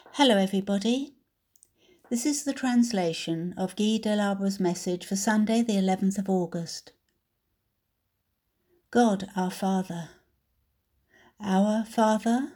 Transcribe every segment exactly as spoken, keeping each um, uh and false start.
Hello everybody. This is the translation of Guy Delabre's message for Sunday the eleventh of August. God our Father. Our Father.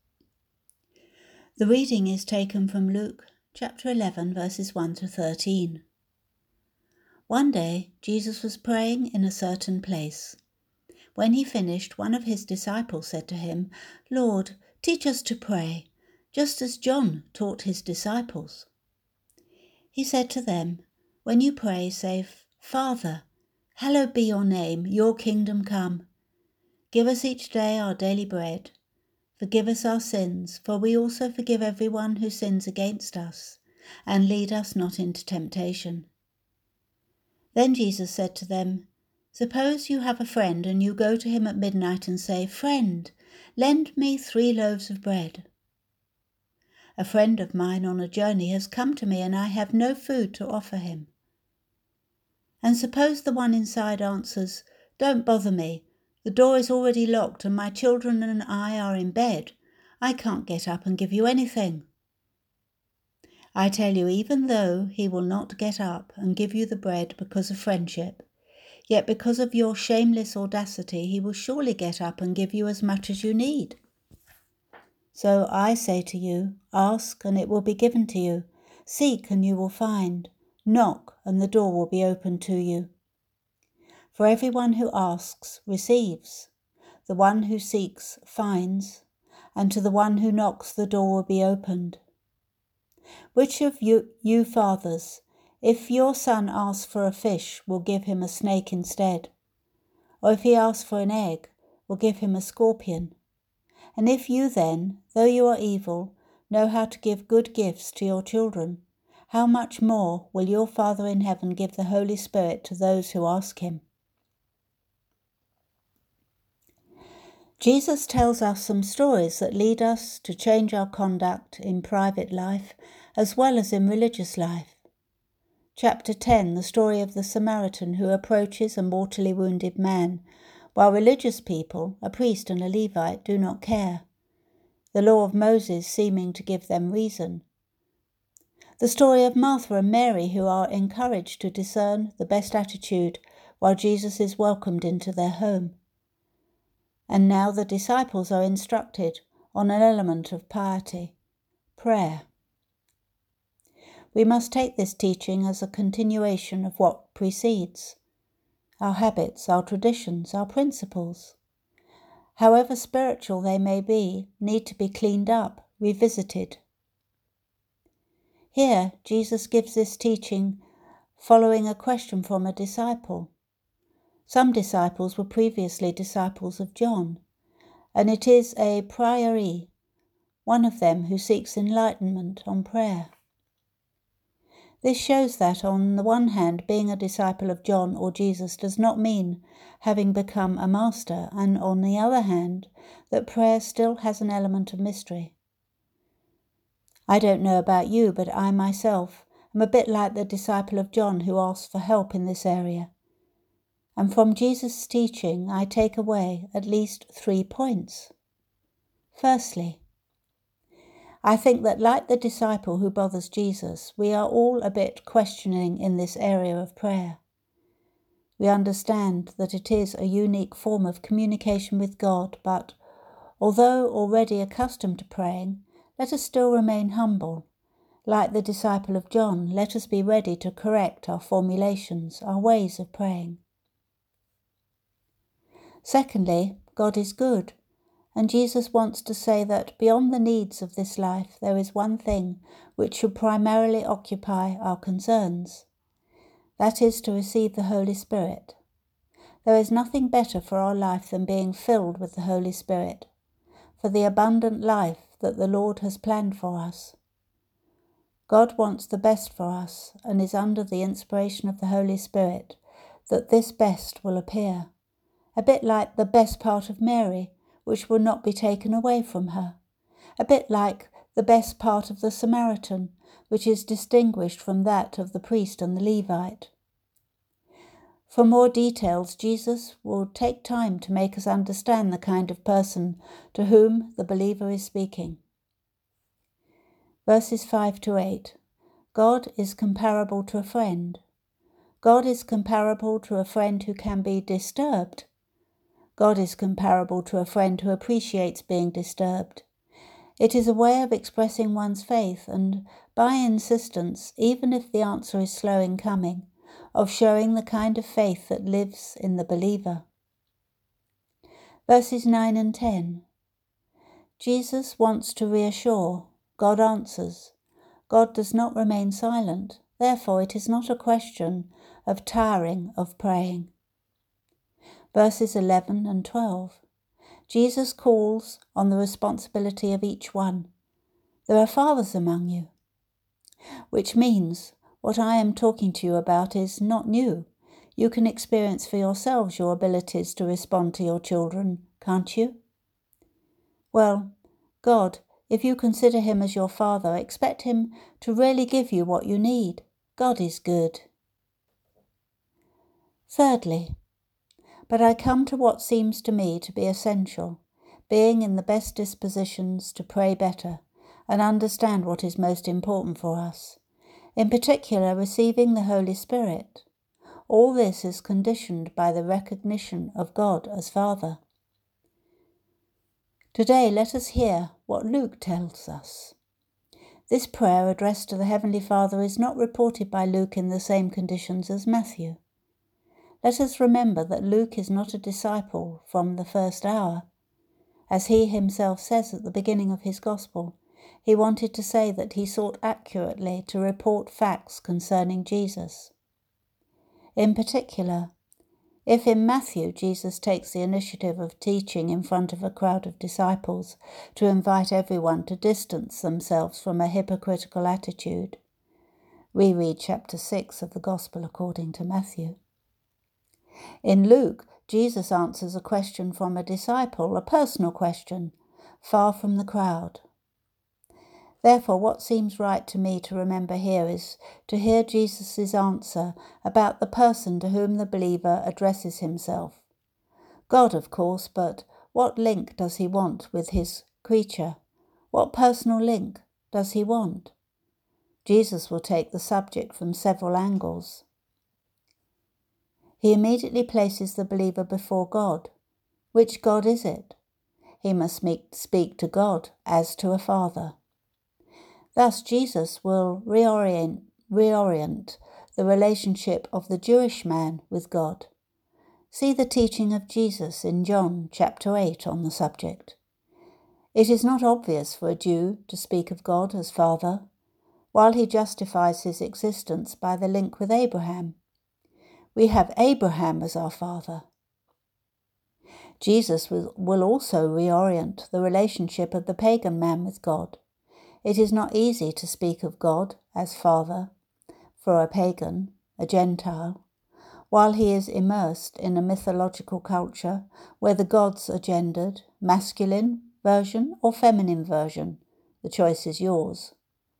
The reading is taken from Luke chapter eleven verses one to thirteen. One day Jesus was praying in a certain place. When he finished, one of his disciples said to him, "Lord, teach us to pray, just as John taught his disciples." He said to them, "When you pray, say, 'Father, hallowed be your name, your kingdom come. Give us each day our daily bread. Forgive us our sins, for we also forgive everyone who sins against us. And lead us not into temptation.'" Then Jesus said to them, "Suppose you have a friend and you go to him at midnight and say, 'Friend, lend me three loaves of bread.' A friend of mine on a journey has come to me and I have no food to offer him. And suppose the one inside answers, 'Don't bother me. The door is already locked and my children and I are in bed. I can't get up and give you anything.' I tell you, even though he will not get up and give you the bread because of friendship, yet because of your shameless audacity, he will surely get up and give you as much as you need. So I say to you, ask and it will be given to you. Seek and you will find. Knock and the door will be opened to you. For everyone who asks receives. The one who seeks finds. And to the one who knocks the door will be opened. Which of you, you fathers, if your son asks for a fish, will give him a snake instead? Or if he asks for an egg, will give him a scorpion? And if you then, though you are evil, know how to give good gifts to your children, how much more will your Father in heaven give the Holy Spirit to those who ask him?" Jesus tells us some stories that lead us to change our conduct in private life as well as in religious life. Chapter ten, the story of the Samaritan who approaches a mortally wounded man, while religious people, a priest and a Levite, do not care, the law of Moses seeming to give them reason. The story of Martha and Mary, who are encouraged to discern the best attitude while Jesus is welcomed into their home. And now the disciples are instructed on an element of piety, prayer. We must take this teaching as a continuation of what precedes. Our habits, our traditions, our principles, however spiritual they may be, need to be cleaned up, revisited. Here, Jesus gives this teaching following a question from a disciple. Some disciples were previously disciples of John, and it is a priori, one of them who seeks enlightenment on prayer. This shows that, on the one hand, being a disciple of John or Jesus does not mean having become a master, and on the other hand, that prayer still has an element of mystery. I don't know about you, but I myself am a bit like the disciple of John who asked for help in this area. And from Jesus' teaching, I take away at least three points. Firstly, I think that, like the disciple who bothers Jesus, we are all a bit questioning in this area of prayer. We understand that it is a unique form of communication with God, but although already accustomed to praying, let us still remain humble. Like the disciple of John, let us be ready to correct our formulations, our ways of praying. Secondly, God is good. And Jesus wants to say that beyond the needs of this life, there is one thing which should primarily occupy our concerns. That is to receive the Holy Spirit. There is nothing better for our life than being filled with the Holy Spirit, for the abundant life that the Lord has planned for us. God wants the best for us and is under the inspiration of the Holy Spirit that this best will appear, a bit like the best part of Mary, which will not be taken away from her, a bit like the best part of the Samaritan, which is distinguished from that of the priest and the Levite. For more details, Jesus will take time to make us understand the kind of person to whom the believer is speaking. Verses five to eight. God is comparable to a friend. God is comparable to a friend who can be disturbed. God is comparable to a friend who appreciates being disturbed. It is a way of expressing one's faith and, by insistence, even if the answer is slow in coming, of showing the kind of faith that lives in the believer. Verses nine and ten. Jesus wants to reassure. God answers. God does not remain silent. Therefore, it is not a question of tiring of praying. Verses eleven and twelve. Jesus calls on the responsibility of each one. There are fathers among you, which means what I am talking to you about is not new. You can experience for yourselves your abilities to respond to your children, can't you? Well, God, if you consider him as your father, expect him to really give you what you need. God is good. Thirdly, but I come to what seems to me to be essential, being in the best dispositions to pray better and understand what is most important for us, in particular receiving the Holy Spirit. All this is conditioned by the recognition of God as Father. Today let us hear what Luke tells us. This prayer addressed to the Heavenly Father is not reported by Luke in the same conditions as Matthew. Let us remember that Luke is not a disciple from the first hour. As he himself says at the beginning of his Gospel, he wanted to say that he sought accurately to report facts concerning Jesus. In particular, if in Matthew Jesus takes the initiative of teaching in front of a crowd of disciples to invite everyone to distance themselves from a hypocritical attitude, reread chapter six of the Gospel according to Matthew. In Luke, Jesus answers a question from a disciple, a personal question, far from the crowd. Therefore, what seems right to me to remember here is to hear Jesus' answer about the person to whom the believer addresses himself. God, of course, but what link does he want with his creature? What personal link does he want? Jesus will take the subject from several angles. He immediately places the believer before God. Which God is it? He must speak to God as to a father. Thus Jesus will reorient, reorient the relationship of the Jewish man with God. See the teaching of Jesus in John chapter eight on the subject. It is not obvious for a Jew to speak of God as Father, while he justifies his existence by the link with Abraham. We have Abraham as our father. Jesus will, will also reorient the relationship of the pagan man with God. It is not easy to speak of God as Father for a pagan, a Gentile, while he is immersed in a mythological culture where the gods are gendered, masculine version or feminine version. The choice is yours.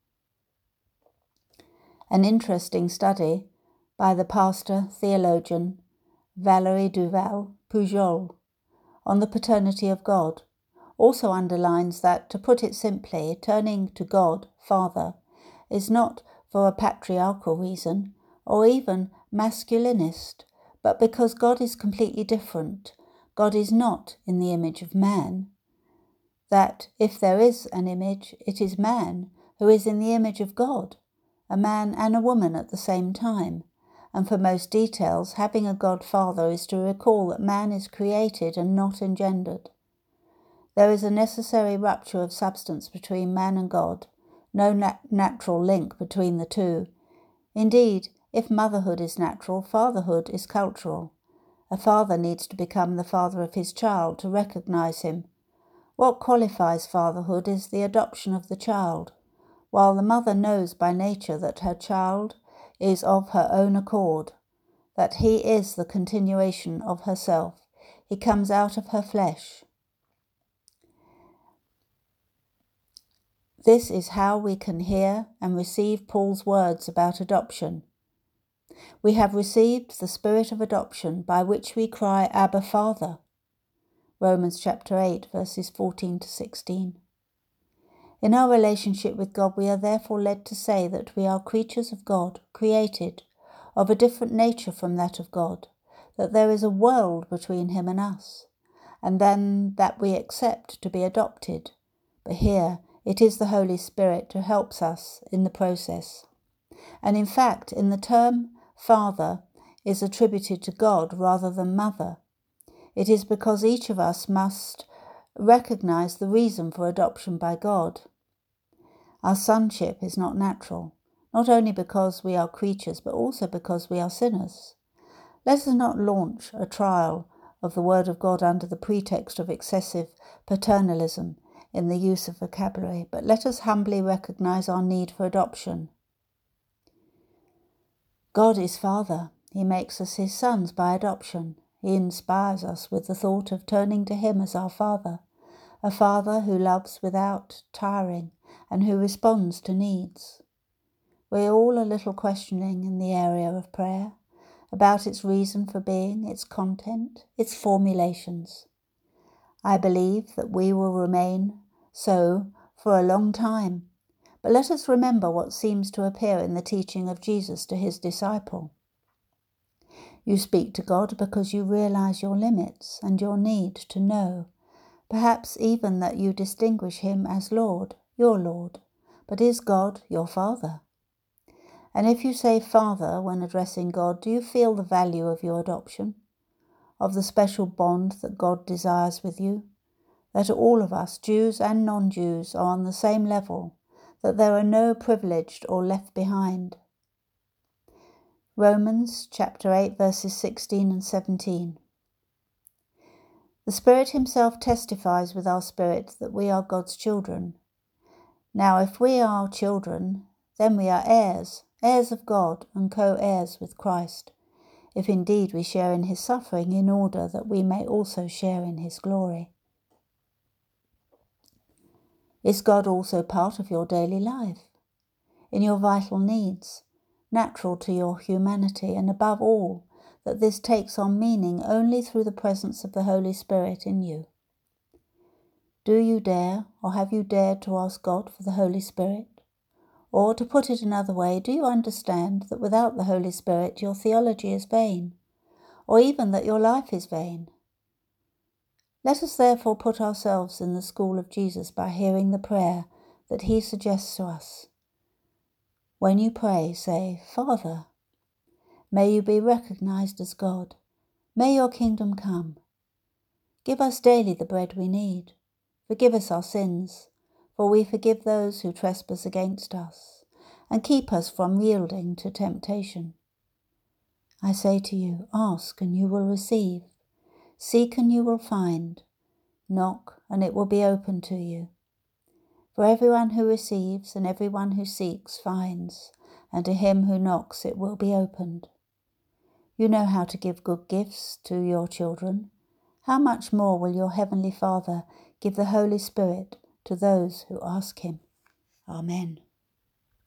An interesting study by the pastor theologian Valérie Duval Pujol on the paternity of God also underlines that, to put it simply, turning to God, Father, is not for a patriarchal reason or even masculinist, but because God is completely different. God is not in the image of man. That, if there is an image, it is man who is in the image of God, a man and a woman at the same time. And for most details, having a God Father is to recall that man is created and not engendered. There is a necessary rupture of substance between man and God, no nat- natural link between the two. Indeed, if motherhood is natural, fatherhood is cultural. A father needs to become the father of his child to recognize him. What qualifies fatherhood is the adoption of the child, while the mother knows by nature that her child is of her own accord, that he is the continuation of herself. He comes out of her flesh. This is how we can hear and receive Paul's words about adoption. We have received the spirit of adoption by which we cry, Abba, Father. Romans chapter eight, verses fourteen to sixteen. In our relationship with God, we are therefore led to say that we are creatures of God, created, of a different nature from that of God, that there is a world between him and us, and then that we accept to be adopted. But here, it is the Holy Spirit who helps us in the process. And in fact, in the term Father is attributed to God rather than Mother. It is because each of us must recognize the reason for adoption by God. Our sonship is not natural, not only because we are creatures, but also because we are sinners. Let us not launch a trial of the Word of God under the pretext of excessive paternalism in the use of vocabulary, but let us humbly recognize our need for adoption. God is Father. He makes us his sons by adoption. He inspires us with the thought of turning to him as our Father, a Father who loves without tiring and who responds to needs. We're all a little questioning in the area of prayer, about its reason for being, its content, its formulations. I believe that we will remain so for a long time, but let us remember what seems to appear in the teaching of Jesus to his disciple. You speak to God because you realize your limits and your need to know, perhaps even that you distinguish him as Lord, your Lord, but is God your Father? And if you say Father when addressing God, do you feel the value of your adoption, of the special bond that God desires with you, that all of us, Jews and non-Jews, are on the same level, that there are no privileged or left behind? Romans chapter eight verses sixteen and seventeen. The Spirit himself testifies with our spirit that we are God's children. Now if we are children, then we are heirs, heirs of God and co-heirs with Christ, if indeed we share in his suffering, in order that we may also share in his glory. Is God also part of your daily life, in your vital needs, natural to your humanity, and above all, that this takes on meaning only through the presence of the Holy Spirit in you? Do you dare, or have you dared to ask God for the Holy Spirit? Or, to put it another way, do you understand that without the Holy Spirit your theology is vain, or even that your life is vain? Let us therefore put ourselves in the school of Jesus by hearing the prayer that he suggests to us. When you pray, say, Father. May you be recognized as God. May your kingdom come. Give us daily the bread we need. Forgive us our sins, for we forgive those who trespass against us, and keep us from yielding to temptation. I say to you, ask and you will receive. Seek and you will find. Knock and it will be opened to you. For everyone who receives and everyone who seeks finds, and to him who knocks it will be opened. You know how to give good gifts to your children. How much more will your heavenly Father give the Holy Spirit to those who ask him? Amen.